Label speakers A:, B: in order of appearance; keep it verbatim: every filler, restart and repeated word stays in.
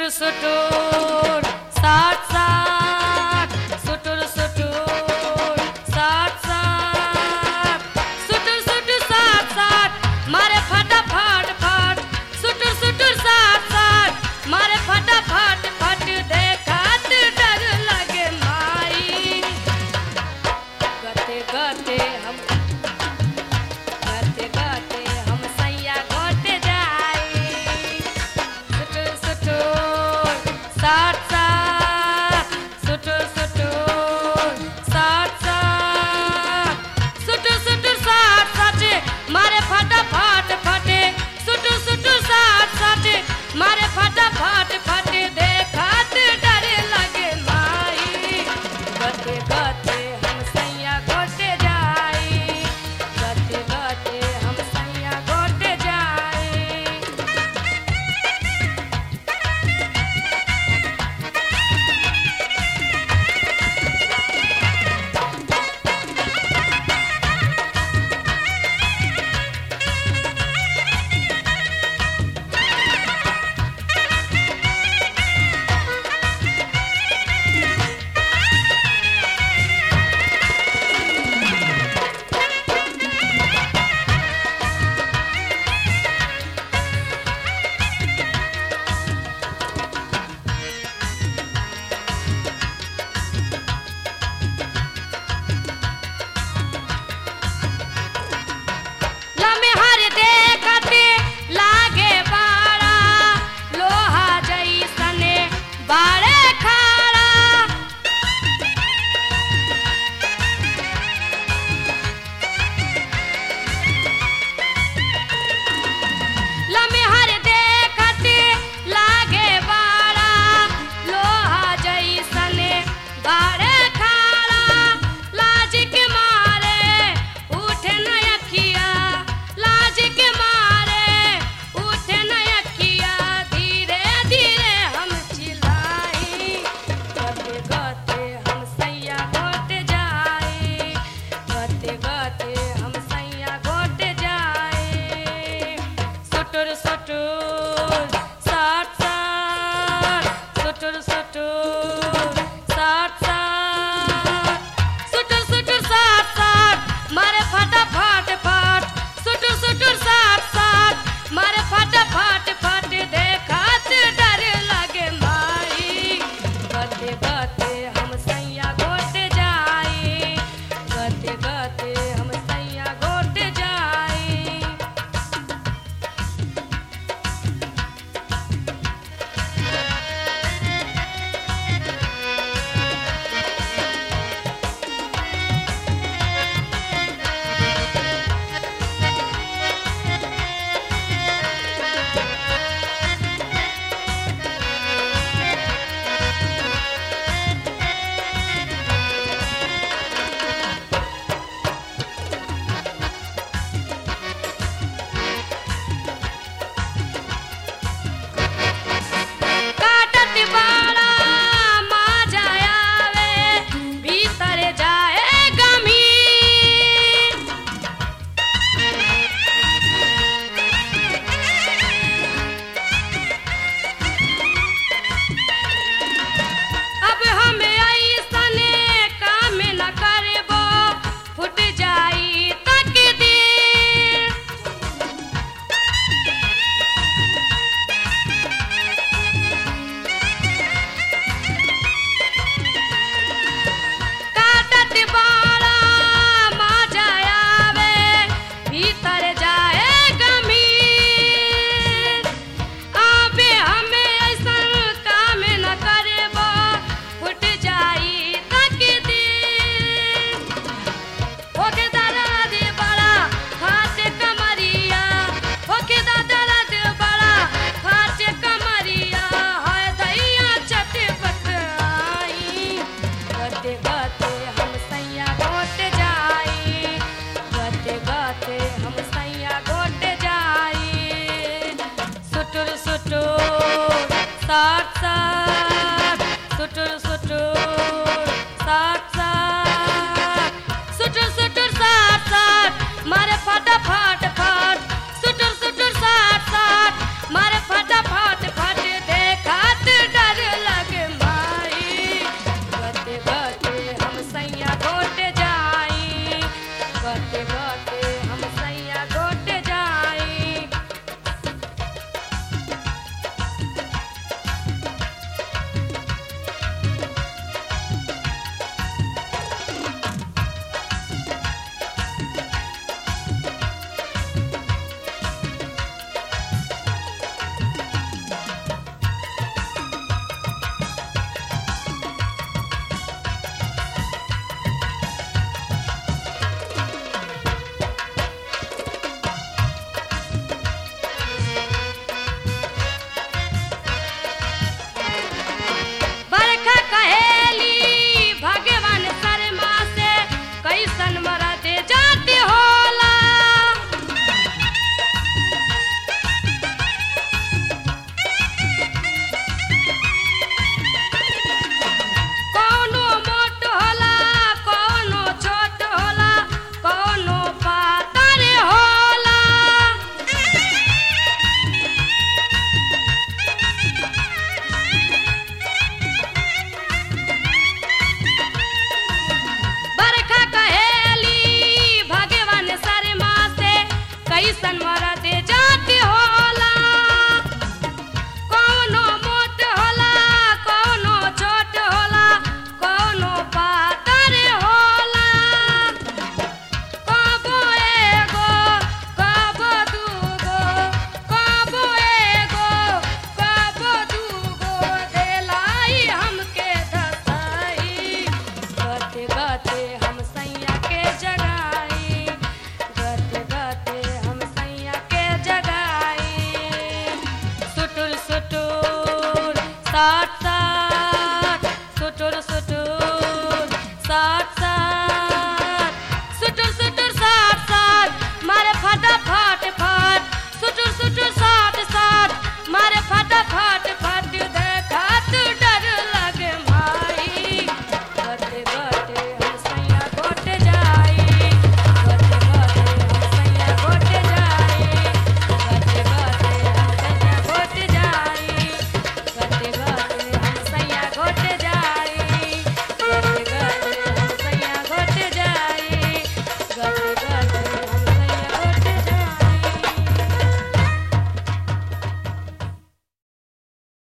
A: सुटुर सुटुर साठ साठ सुटुर सुटुर साठ साठ सुटुर सुटुर साठ साठ मारे फटा फट फट सुटुर सुटुर साठ साठ मारे फटा फट फट देखत डर लगे माई गते गते हम गते गते हम सैया गोटे जाई सुटुर सुटुर साठ साठ सुटुर सुटुर साठ साठ सुटुर सुटुर साठ साठ मारे फटा फट फटे सुटुर सुटुर साठ साठ मारे फटा फट फटे देखत डर लगे माई गते गते हम सैया गोटे जाई गते गते हम सैया गोटे जाई लमे हर देखते लागे बाड़ा लोहा जैसने बाड़े खाड़ा लमे हर देखते लागे बाड़ा लोहा जैसने बाड़े खाड़ा लाज के मारे उठे न अखिया लाज के मारे उठे न अखिया धीरे धीरे हम चिल्लाई गते गते हम सैया गोटे जाई गते गते हम सैया गोटे जाई सुटुर सुटुर साठ साठ सुटुर सुटुर साठ साठ सुटुर सुटुर साठ साठ मारे फटा फट फट सुटुर सुटुर साठ साठ मारे फटा फट फट देखत डर लगे माई गते गते हम सैया गोटे जाई गते गते हम सैया गोटे जाई काटत बाड़ा माजा आवे भीतर जाए गमी अब हमें ऐसने काम न करबो फुट जाई तकदीर काटत बाड़ा माजा आवे भीतर जाए गमीर आबे हमें ऐसन काम न करबो फुट जाई तकदीर होके दादा दे बड़ा फाटे कमरिया होके दादा दे बड़ा फाटे कमरिया हाय दैया चटपट आई गते गते हम सैया गोटे जाई गते गते हम